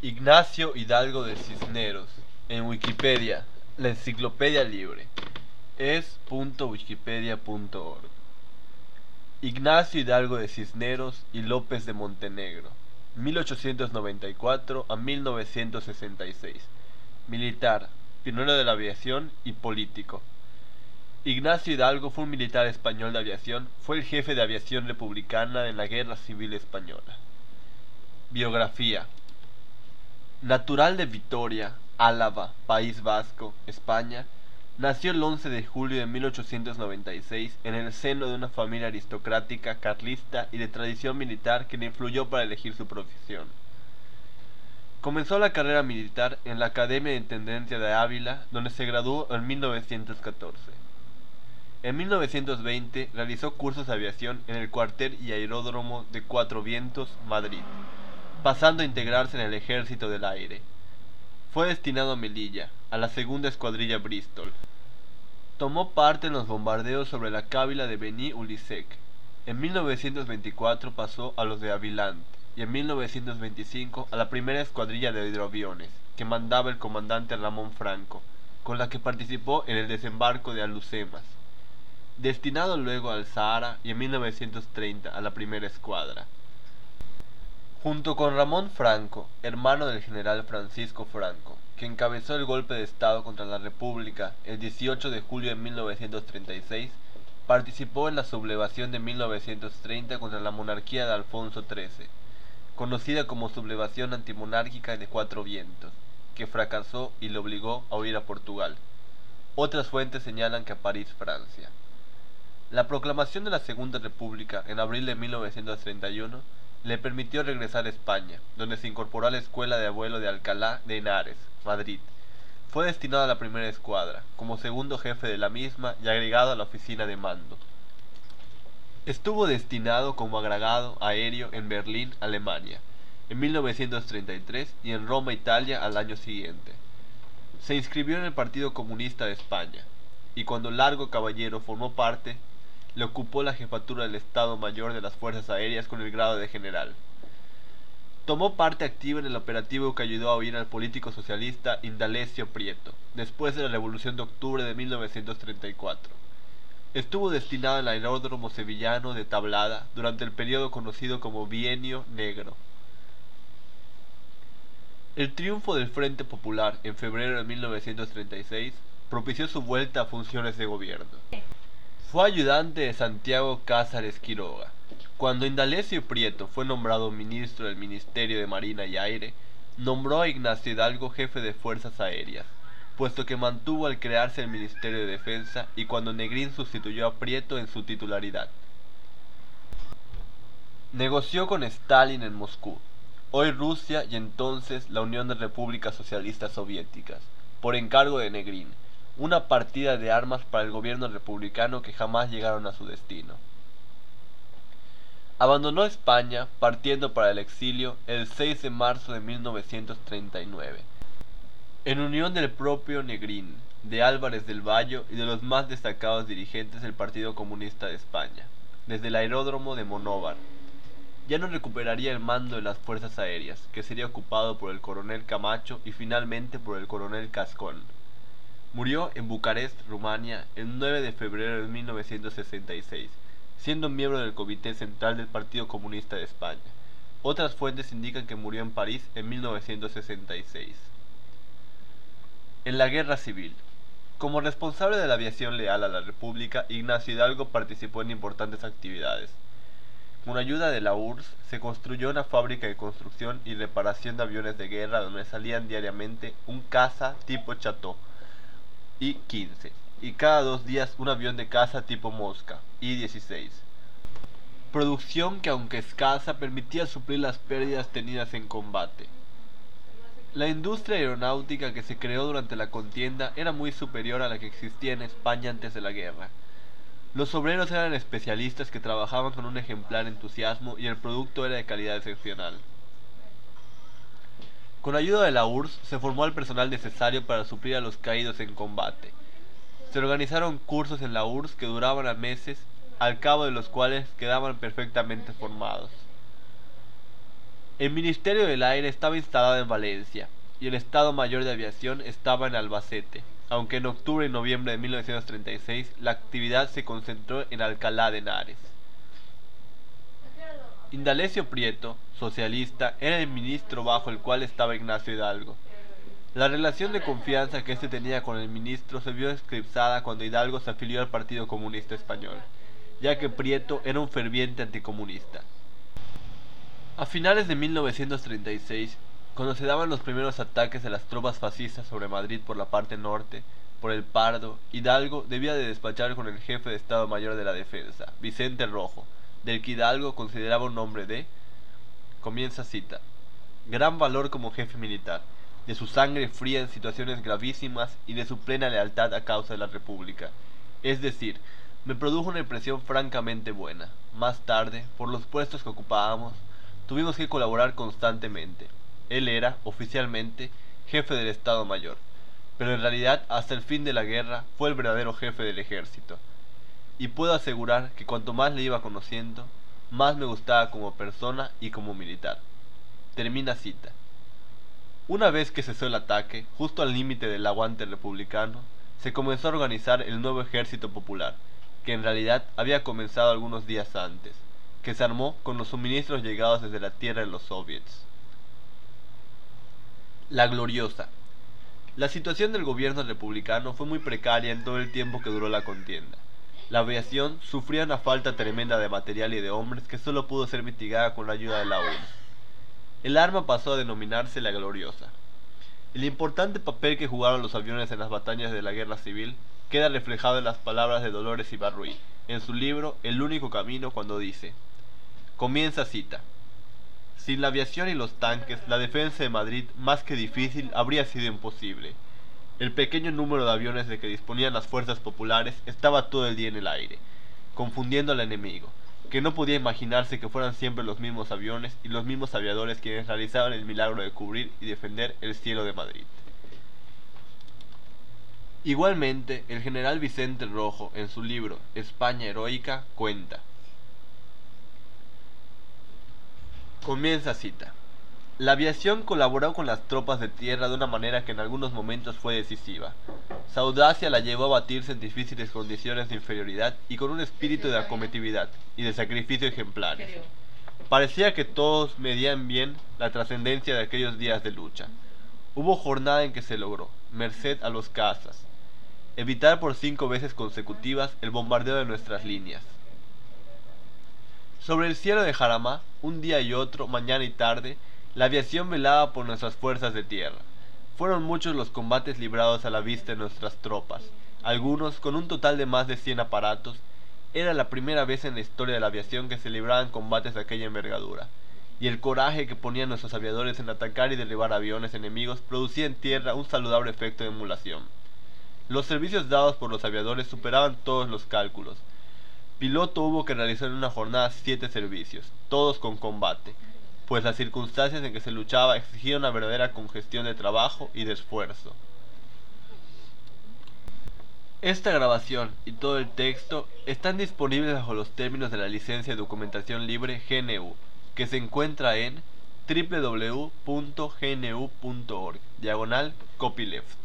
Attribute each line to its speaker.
Speaker 1: Ignacio Hidalgo de Cisneros, en Wikipedia, la enciclopedia libre, es.wikipedia.org. Ignacio Hidalgo de Cisneros y López de Montenegro, 1894 a 1966. Militar, pionero de la aviación y político. Ignacio Hidalgo fue un militar español de aviación, fue el jefe de aviación republicana en la Guerra Civil Española. Biografía. Natural de Vitoria, Álava, País Vasco, España, nació el 11 de julio de 1896 en el seno de una familia aristocrática, carlista y de tradición militar que le influyó para elegir su profesión. Comenzó la carrera militar en la Academia de Intendencia de Ávila, donde se graduó en 1914. En 1920 realizó cursos de aviación en el cuartel y aeródromo de Cuatro Vientos, Madrid, pasando a integrarse en el Ejército del Aire. Fue destinado a Melilla, a la segunda escuadrilla Bristol. Tomó parte en los bombardeos sobre la Cávila de Beni Ulisek. En 1924 pasó a los de Havilland y en 1925 a la primera escuadrilla de hidroaviones, que mandaba el comandante Ramón Franco, con la que participó en el desembarco de Alhucemas. Destinado luego al Sahara y en 1930 a la primera escuadra. Junto con Ramón Franco, hermano del general Francisco Franco, que encabezó el golpe de Estado contra la República el 18 de julio de 1936, participó en la sublevación de 1930 contra la monarquía de Alfonso XIII, conocida como sublevación antimonárquica de Cuatro Vientos, que fracasó y le obligó a huir a Portugal. Otras fuentes señalan que a París, Francia. La proclamación de la Segunda República en abril de 1931 le permitió regresar a España, donde se incorporó a la Escuela de Vuelo de Alcalá de Henares, Madrid. Fue destinado a la primera escuadra, como segundo jefe de la misma y agregado a la oficina de mando. Estuvo destinado como agregado aéreo en Berlín, Alemania, en 1933 y en Roma, Italia, al año siguiente. Se inscribió en el Partido Comunista de España, y cuando Largo Caballero formó parte, le ocupó la jefatura del Estado Mayor de las Fuerzas Aéreas con el grado de general. Tomó parte activa en el operativo que ayudó a huir al político socialista Indalecio Prieto, después de la Revolución de Octubre de 1934. Estuvo destinado en el aeródromo sevillano de Tablada durante el periodo conocido como Bienio Negro. El triunfo del Frente Popular en febrero de 1936 propició su vuelta a funciones de gobierno. Fue ayudante de Santiago Cázares Quiroga. Cuando Indalecio Prieto fue nombrado ministro del Ministerio de Marina y Aire, nombró a Ignacio Hidalgo jefe de Fuerzas Aéreas, puesto que mantuvo al crearse el Ministerio de Defensa y cuando Negrín sustituyó a Prieto en su titularidad. Negoció con Stalin en Moscú, hoy Rusia y entonces la Unión de Repúblicas Socialistas Soviéticas, por encargo de Negrín, una partida de armas para el gobierno republicano que jamás llegaron a su destino. Abandonó España, partiendo para el exilio el 6 de marzo de 1939, en unión del propio Negrín, de Álvarez del Valle y de los más destacados dirigentes del Partido Comunista de España, desde el aeródromo de Monóvar. Ya no recuperaría el mando de las fuerzas aéreas, que sería ocupado por el coronel Camacho y finalmente por el coronel Cascón. Murió en Bucarest, Rumania, el 9 de febrero de 1966, siendo miembro del Comité Central del Partido Comunista de España. Otras fuentes indican que murió en París en 1966. En la Guerra Civil. Como responsable de la aviación leal a la República, Ignacio Hidalgo participó en importantes actividades. Con ayuda de la URSS, se construyó una fábrica de construcción y reparación de aviones de guerra donde salían diariamente un caza tipo Chateau I-15 y cada 2 días un avión de caza tipo Mosca I-16. Producción que, aunque escasa, permitía suplir las pérdidas tenidas en combate. La industria aeronáutica que se creó durante la contienda era muy superior a la que existía en España antes de la guerra. Los obreros eran especialistas que trabajaban con un ejemplar entusiasmo y el producto era de calidad excepcional. Con ayuda de la URSS se formó el personal necesario para suplir a los caídos en combate. Se organizaron cursos en la URSS que duraban a meses, al cabo de los cuales quedaban perfectamente formados. El Ministerio del Aire estaba instalado en Valencia y el Estado Mayor de Aviación estaba en Albacete, aunque en octubre y noviembre de 1936 la actividad se concentró en Alcalá de Henares. Indalecio Prieto, socialista, era el ministro bajo el cual estaba Ignacio Hidalgo. La relación de confianza que éste tenía con el ministro se vio eclipsada cuando Hidalgo se afilió al Partido Comunista Español, ya que Prieto era un ferviente anticomunista. A finales de 1936, cuando se daban los primeros ataques de las tropas fascistas sobre Madrid por la parte norte, por el Pardo, Hidalgo debía de despachar con el jefe de Estado Mayor de la Defensa, Vicente Rojo, del que Hidalgo consideraba un hombre de, comienza cita, gran valor como jefe militar, de su sangre fría en situaciones gravísimas y de su plena lealtad a causa de la República. Es decir, me produjo una impresión francamente buena. Más tarde, por los puestos que ocupábamos, tuvimos que colaborar constantemente. Él era, oficialmente, jefe del Estado Mayor, pero en realidad hasta el fin de la guerra fue el verdadero jefe del ejército. Y puedo asegurar que cuanto más le iba conociendo, más me gustaba como persona y como militar. Termina cita. Una vez que cesó el ataque, justo al límite del aguante republicano, se comenzó a organizar el nuevo ejército popular, que en realidad había comenzado algunos días antes, que se armó con los suministros llegados desde la tierra de los soviets. La Gloriosa. La situación del gobierno republicano fue muy precaria en todo el tiempo que duró la contienda. La aviación sufría una falta tremenda de material y de hombres que solo pudo ser mitigada con la ayuda de la ONU. El arma pasó a denominarse la Gloriosa. El importante papel que jugaron los aviones en las batallas de la Guerra Civil queda reflejado en las palabras de Dolores Ibarruri, en su libro El único camino, cuando dice, comienza cita, sin la aviación y los tanques, la defensa de Madrid, más que difícil, habría sido imposible. El pequeño número de aviones de que disponían las fuerzas populares estaba todo el día en el aire, confundiendo al enemigo, que no podía imaginarse que fueran siempre los mismos aviones y los mismos aviadores quienes realizaban el milagro de cubrir y defender el cielo de Madrid. Igualmente, el general Vicente Rojo, en su libro España heroica, cuenta. Comienza cita. La aviación colaboró con las tropas de tierra de una manera que en algunos momentos fue decisiva. Su audacia la llevó a batirse en difíciles condiciones de inferioridad y con un espíritu de acometividad y de sacrificio ejemplares. Parecía que todos medían bien la trascendencia de aquellos días de lucha. Hubo jornada en que se logró, merced a los cazas, evitar por 5 veces consecutivas el bombardeo de nuestras líneas. Sobre el cielo de Jarama, un día y otro, mañana y tarde, la aviación velaba por nuestras fuerzas de tierra. Fueron muchos los combates librados a la vista de nuestras tropas, algunos con un total de más de 100 aparatos. Era la primera vez en la historia de la aviación que se libraban combates de aquella envergadura, y el coraje que ponían nuestros aviadores en atacar y derribar aviones enemigos producía en tierra un saludable efecto de emulación. Los servicios dados por los aviadores superaban todos los cálculos. Piloto hubo que realizar en una jornada 7 servicios, todos con combate, pues las circunstancias en que se luchaba exigían una verdadera congestión de trabajo y de esfuerzo. Esta grabación y todo el texto están disponibles bajo los términos de la licencia de documentación libre GNU, que se encuentra en www.gnu.org/copyleft.